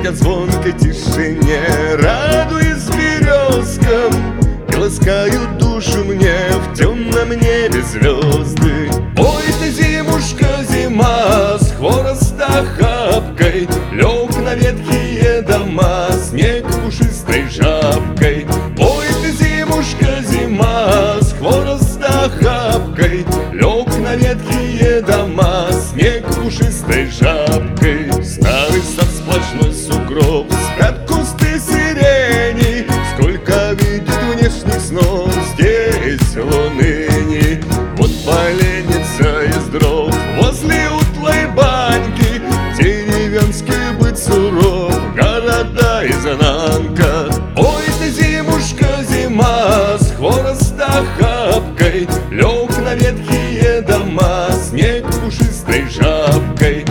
Светят звонкой тишине, радуясь березкам, и ласкают душу мне в темном небе звезды. Ой, ты, зимушка, зима, с хвороста охапкой лег на ветхие дома снег пушистой жабкой. Ой, ты, зимушка, зима, с хвороста охапкой лег на ветхие дома снег пушистой жабкой. Старый сад сплошной сугроб, спят кусты сирени, сколько видит внешних снов здесь луныни. Вот поленница из дров возле утлой баньки, деревенский быт суров, города изнанка. Ой, ты, зимушка, зима, с хвороста охапкой лег на ветхие дома снег пушистой жабкой.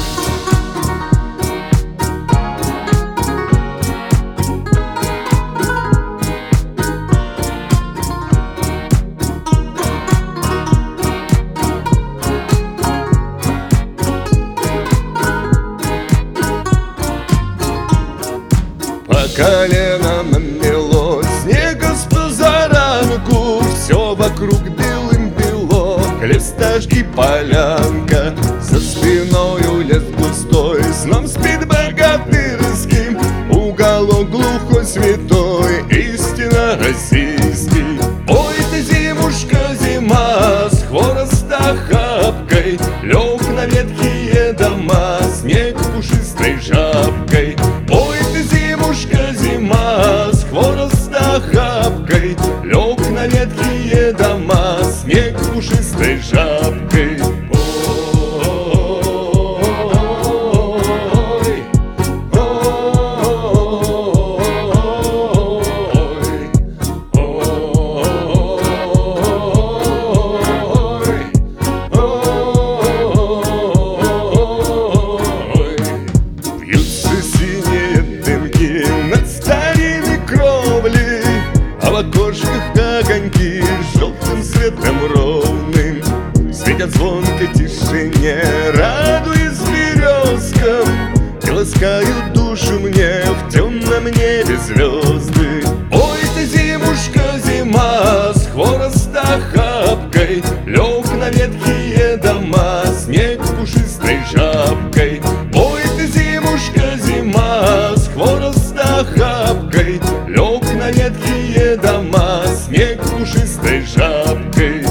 По коленам намело снега с позаранку, все вокруг белым-бело, листашки полянка. За спиною лес густой, сном спит богатырским, уголок глухой святой, истинно российский. Ой, ты, зимушка, зима, с хвороста охапкой лег на ветхие дома снег пушистой жабкой. Ой, ты, зимушка, зима, с хвороста охапкой лег на ветхие дома снег пушистой жабкой. В окошках огоньки желтым светом ровным светят звонкой тишине, радуясь березкам, и ласкают душу мне в темном небе звезды. Ой, ты, зимушка, зима, с хвороста охапкой лег на ветхие дома снег пушистой жабкой. Ой, ты, зимушка, зима, с хвороста охапкой лег на ветхие дома снег пушистой жабкой.